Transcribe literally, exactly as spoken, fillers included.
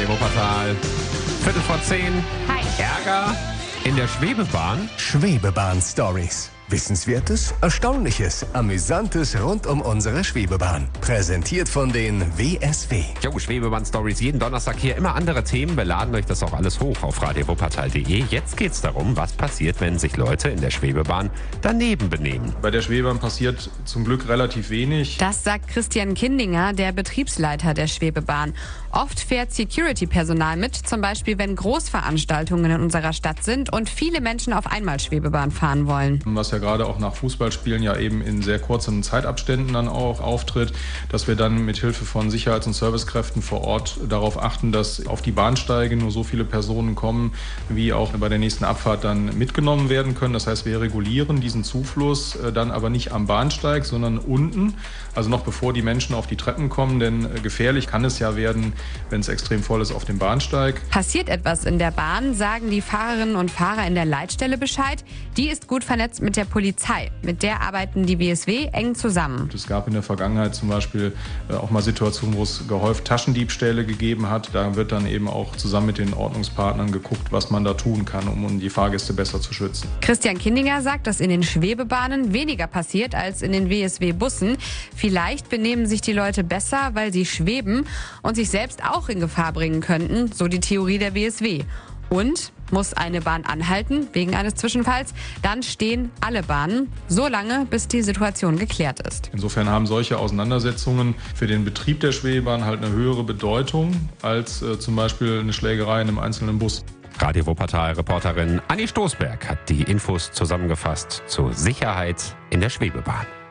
Radio Wuppertal. Viertel vor zehn. Hi. Ärger in der Schwebebahn. Schwebebahn-Stories. Wissenswertes, Erstaunliches, Amüsantes rund um unsere Schwebebahn. Präsentiert von den W S W. Jo, Schwebebahn-Stories. Jeden Donnerstag hier immer andere Themen. Wir laden euch das auch alles hoch auf radio wuppertal punkt de. Jetzt geht's darum, was passiert, wenn sich Leute in der Schwebebahn daneben benehmen. Bei der Schwebebahn passiert zum Glück relativ wenig. Das sagt Christian Kindinger, der Betriebsleiter der Schwebebahn. Oft fährt Security-Personal mit, zum Beispiel wenn Großveranstaltungen in unserer Stadt sind und viele Menschen auf einmal Schwebebahn fahren wollen. Was ja gerade auch nach Fußballspielen ja eben in sehr kurzen Zeitabständen dann auch auftritt, dass wir dann mit Hilfe von Sicherheits- und Servicekräften vor Ort darauf achten, dass auf die Bahnsteige nur so viele Personen kommen, wie auch bei der nächsten Abfahrt dann mitgenommen werden können. Das heißt, wir regulieren diesen Zufluss dann aber nicht am Bahnsteig, sondern unten, also noch bevor die Menschen auf die Treppen kommen, denn gefährlich kann es ja werden, wenn es extrem voll ist auf dem Bahnsteig. Passiert etwas in der Bahn, sagen die Fahrerinnen und Fahrer in der Leitstelle Bescheid. Die ist gut vernetzt mit der Polizei. Mit der arbeiten die W S W eng zusammen. Es gab in der Vergangenheit zum Beispiel auch mal Situationen, wo es gehäuft Taschendiebstähle gegeben hat. Da wird dann eben auch zusammen mit den Ordnungspartnern geguckt, was man da tun kann, um die Fahrgäste besser zu schützen. Christian Kindinger sagt, dass in den Schwebebahnen weniger passiert als in den W S W-Bussen. Vielleicht benehmen sich die Leute besser, weil sie schweben und sich selbst auch in Gefahr bringen könnten, so die Theorie der W S W. Und muss eine Bahn anhalten wegen eines Zwischenfalls, dann stehen alle Bahnen so lange, bis die Situation geklärt ist. Insofern haben solche Auseinandersetzungen für den Betrieb der Schwebebahn halt eine höhere Bedeutung als äh, zum Beispiel eine Schlägerei in einem einzelnen Bus. Radio Wuppertal-Reporterin Anni Stoßberg hat die Infos zusammengefasst zur Sicherheit in der Schwebebahn.